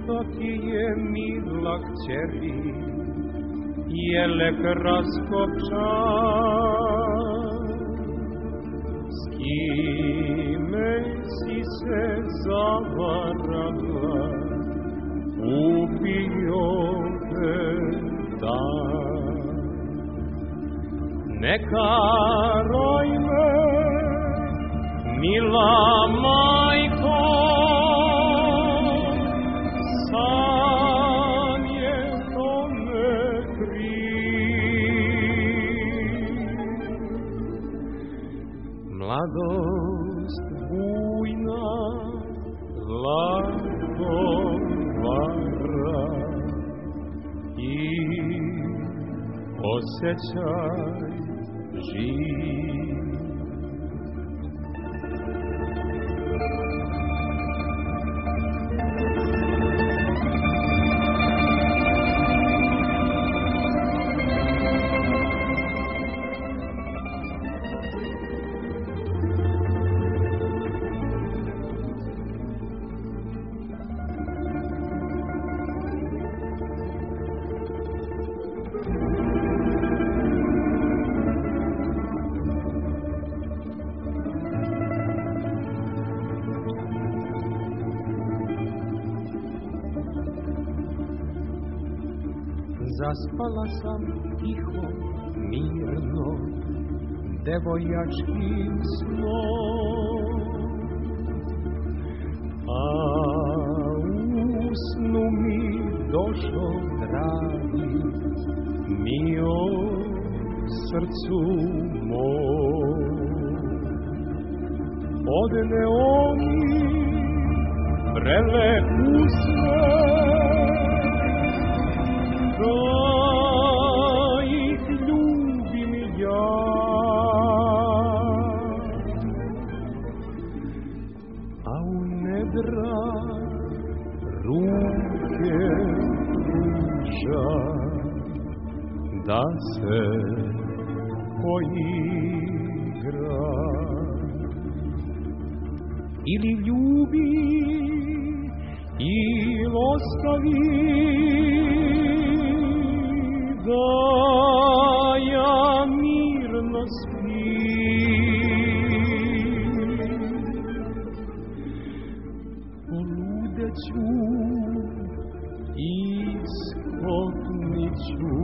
što ti je mila kćeri, jele kraskopčan. S kime si se zavarala, ubio te dan. Ne karoj me, mila majko, sam je tome kriv. Mladost bujna, lako vara i osjećaj živ. Zaspala sam tiho, mirno, devojačkim snom, a u snu mi došo dragi, mio srcu mom. Odneo mi prelepu sve, da ih ljubim ja. A u nedra ruke pruža, da se poigra. Ili ljubi, ili ostavi, da ja mirno spim. Poludeću i skopniću,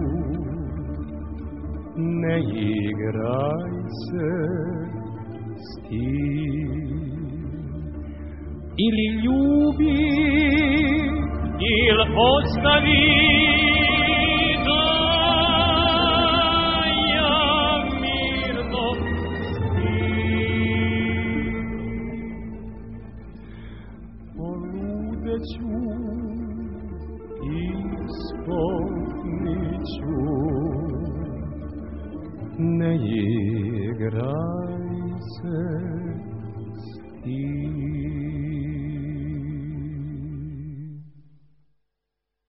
ne igraj se s tim. Ili ljubi, ili ostavi, poludeću i skopniću, ne igraj se s tim.